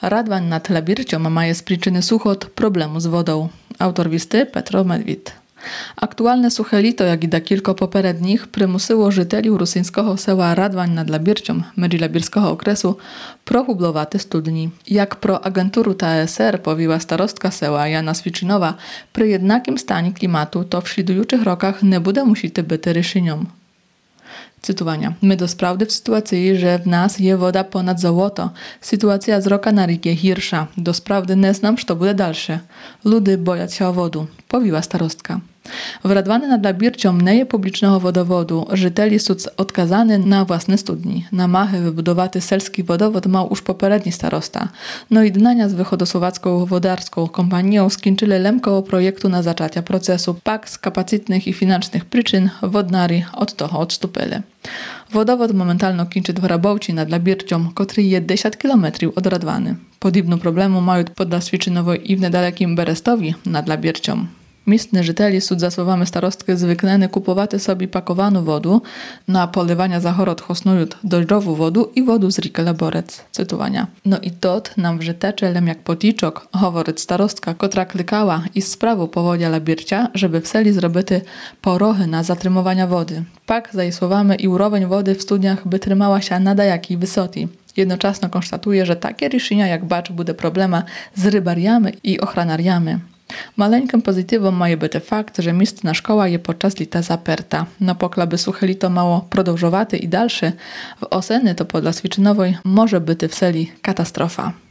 Radwań nad Labircią mає z przyczyny suchot problemu z wodą. Autor listy Petro Medwid. Aktualne suche lito, jak i kilka poperednich, przymusiło żyteli rusyńskiego sela Radwań nad Labircią, Medzi-Labirskiego okresu, prohublowaty studni. Jak pro agenturu TSR powiła starostka sela Jana Swiczynowa, przy jednakim stanie klimatu to w śledujących rokach nie bude musity byty ryszyniem. Cytowania. My do sprawdy w sytuacji, że w nas je woda ponad złoto. Sytuacja z roka na rik je hirsza. Do sprawdy nie znam, co bude dalsze. Ludy boją się o wodu, powiła starostka. W Radwany nad Labircią nie je publicznego wodowodu. Żyteli są odkazany na własne studni. Na machy wybudowaty selski wodowod mał już poperedni starosta. No i dnania z wychodosłowacką wodarską kompanią skończyli lemkoło projektu na zaczacia procesu. Pak z kapacytnych i financznych przyczyn wodnari od toho odstupili. Wodowod momentalno kończy w Rabowci nad Labircią, który je 10 km od Radwany. Podobną problemu mają podczas Świczynowej i w niedalekim Berestowi nad Labircią. Miejscne żyteli są za słowami starostki zwykle kupowaty sobie pakowaną wodę, na polewania zachorot hosnują dojrzową wodę i wodę z riki Laborec. Cytowania. No i tot nam w żyteczelem jak poticzok, howoryt starostka, kotra klikała i z sprawą powodzia Labircia, żeby w seli zrobity porochy na zatrymowania wody. Pak za jej słowami i urowień wody w studniach by trzymała się nada jakiej wysoki. Jednocześnie konstatuje, że takie ryszenia jak bacz bude problema z rybariami i ochranariami. Maleńkim pozytywem ma być fakt, że miejscna szkoła je podczas lita zaperta. No poklaby suche lito mało prodłużowaty i dalsze, w oseny to podczas Świczynowej może być w seli katastrofa.